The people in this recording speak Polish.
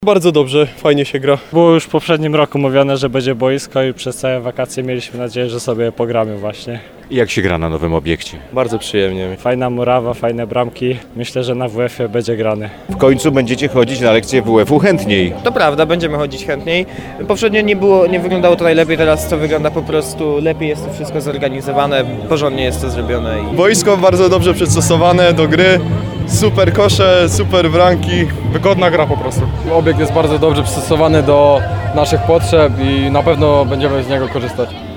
Bardzo dobrze, fajnie się gra. Było już w poprzednim roku mówione, że będzie boisko i przez całe wakacje mieliśmy nadzieję, że sobie pogramy właśnie. I jak się gra na nowym obiekcie? Bardzo przyjemnie. Fajna murawa, fajne bramki. Myślę, że na WF-ie będzie grany. W końcu będziecie chodzić na lekcje WF-u chętniej. To prawda, będziemy chodzić chętniej. Poprzednio nie wyglądało to najlepiej, teraz to wygląda po prostu lepiej, jest to wszystko zorganizowane, porządnie jest to zrobione. Boisko bardzo dobrze przystosowane do gry. Super kosze, super bramki. Wygodna gra po prostu. Obiekt jest bardzo dobrze przystosowany do naszych potrzeb i na pewno będziemy z niego korzystać.